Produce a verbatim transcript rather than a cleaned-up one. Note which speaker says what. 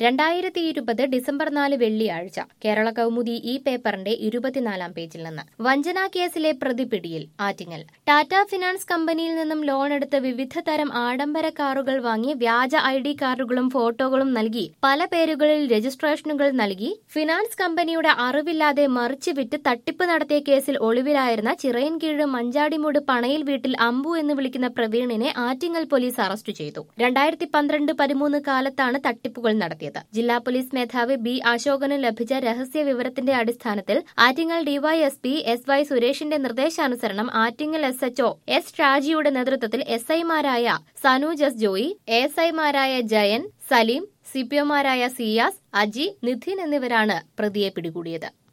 Speaker 1: രണ്ടായിരത്തി ഇരുപത് ഡിസംബർ നാല് വെള്ളിയാഴ്ച കേരള കൗമുദി ഈ പേപ്പറിന്റെ ഇരുപത്തിനാലാം പേജിൽ നിന്ന് വഞ്ചനാ കേസിലെ പ്രതി പിടിയിൽ ആറ്റിങ്ങൽ. ടാറ്റ ഫിനാൻസ് കമ്പനിയിൽ നിന്നും ലോണെടുത്ത് വിവിധ തരം ആഡംബര കാറുകൾ വാങ്ങി വ്യാജ ഐ ഡി കാർഡുകളും ഫോട്ടോകളും നൽകി പല പേരുകളിൽ രജിസ്ട്രേഷനുകൾ നൽകി ഫിനാൻസ് കമ്പനിയുടെ അറിവില്ലാതെ മറിച്ച് വിറ്റ് തട്ടിപ്പ് നടത്തിയ കേസിൽ ഒളിവിലായിരുന്ന ചിറയൻകീഴ് മഞ്ചാടിമൂട് പണയിൽ വീട്ടിൽ അമ്പു എന്ന് വിളിക്കുന്ന പ്രവീണിനെ ആറ്റിങ്ങൽ പോലീസ് അറസ്റ്റ് ചെയ്തു. രണ്ടായിരത്തി പന്ത്രണ്ട് പതിമൂന്ന് കാലത്താണ് തട്ടിപ്പുകൾ നടത്തിയത്. ജില്ലാ പോലീസ് മേധാവി ബി അശോകന് ലഭിച്ച രഹസ്യ വിവരത്തിന്റെ അടിസ്ഥാനത്തിൽ ആറ്റിങ്ങൽ ഡിവൈഎസ്പി എസ് വൈ സുരേഷിന്റെ നിർദ്ദേശാനുസരണം ആറ്റിങ്ങൽ എസ് എച്ച്ഒ എസ് ഷാജിയുടെ നേതൃത്വത്തിൽ എസ് ഐമാരായ Sanuj S Joy, A S ഐമാരായ ജയൻ, സലീം, സിപിഒമാരായ സിയാസ്, അജി, നിധിൻ എന്നിവരാണ് പ്രതിയെ പിടികൂടിയത്.